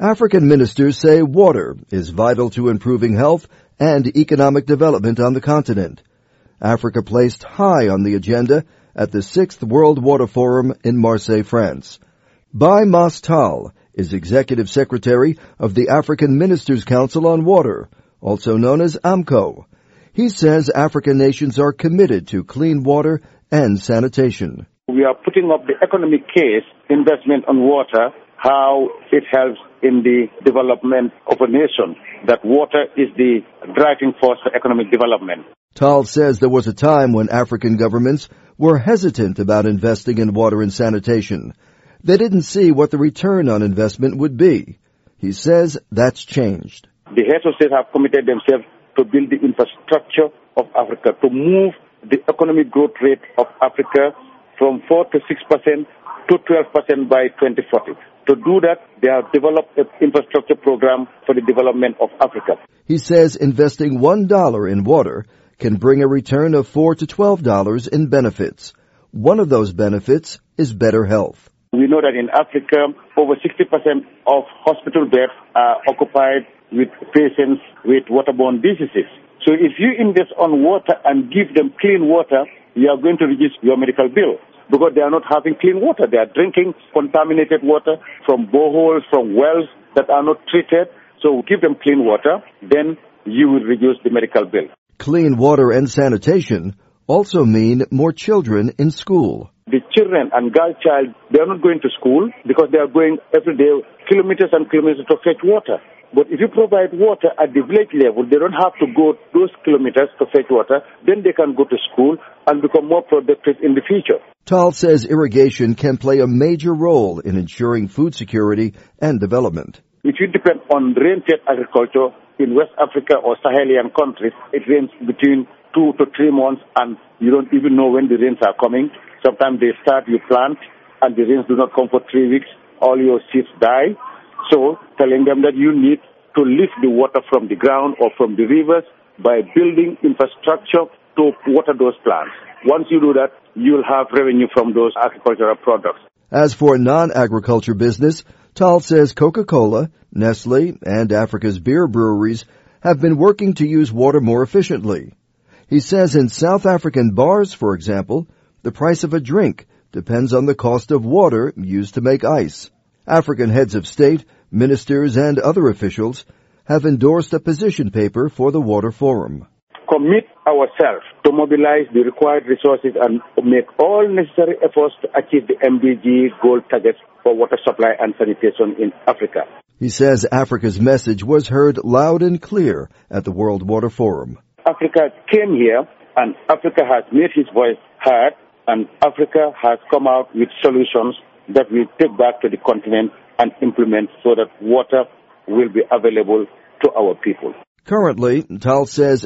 African ministers say water is vital to improving health and economic development on the continent. Africa placed high on the agenda at the 6th World Water Forum in Marseille, France. Bai Mas Tal is Executive Secretary of the African Ministers' Council on Water, also known as AMCO. He says African nations are committed to clean water and sanitation. We are putting up the economic case, investment on water, how it helps in the development of a nation, that water is the driving force for economic development. Tal says there was a time when African governments were hesitant about investing in water and sanitation. They didn't see what the return on investment would be. He says that's changed. The heads of state have committed themselves to build the infrastructure of Africa, to move the economic growth rate of Africa from 4 to 6% to 12% by 2040. To do that, they have developed an infrastructure program for the development of Africa. He says investing $1 in water can bring a return of $4 to $12 in benefits. One of those benefits is better health. We know that in Africa, over 60% of hospital beds are occupied with patients with waterborne diseases. So if you invest on water and give them clean water, you are going to reduce your medical bill, because they are not having clean water. They are drinking contaminated water from boreholes, from wells that are not treated. So give them clean water, then you will reduce the medical bill. Clean water and sanitation also mean more children in school. The children and girl child, they are not going to school because they are going every day kilometers and kilometers to fetch water. But if you provide water at the village level, they don't have to go those kilometers to fetch water. Then they can go to school and become more productive in the future. Tal says irrigation can play a major role in ensuring food security and development. If you depend on rain-fed agriculture in West Africa or Sahelian countries, it rains between 2 to 3 months and you don't even know when the rains are coming. Sometimes they start, you plant, and the rains do not come for 3 weeks. All your seeds die. So telling them that you need to lift the water from the ground or from the rivers by building infrastructure to water those plants. Once you do that, you'll have revenue from those agricultural products. As for non-agriculture business, Tal says Coca-Cola, Nestle, and Africa's beer breweries have been working to use water more efficiently. He says in South African bars, for example, the price of a drink depends on the cost of water used to make ice. African heads of state, ministers, and other officials have endorsed a position paper for the Water Forum. Commit ourselves to mobilize the required resources and make all necessary efforts to achieve the MDG goal targets for water supply and sanitation in Africa. He says Africa's message was heard loud and clear at the World Water Forum. Africa came here and Africa has made his voice heard, and Africa has come out with solutions that we take back to the continent and implement so that water will be available to our people. Currently, Tal says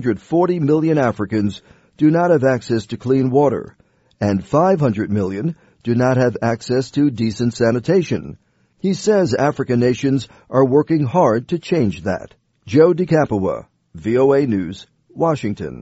340 million Africans do not have access to clean water, and 500 million do not have access to decent sanitation. He says African nations are working hard to change that. Joe DeCapua, VOA News, Washington.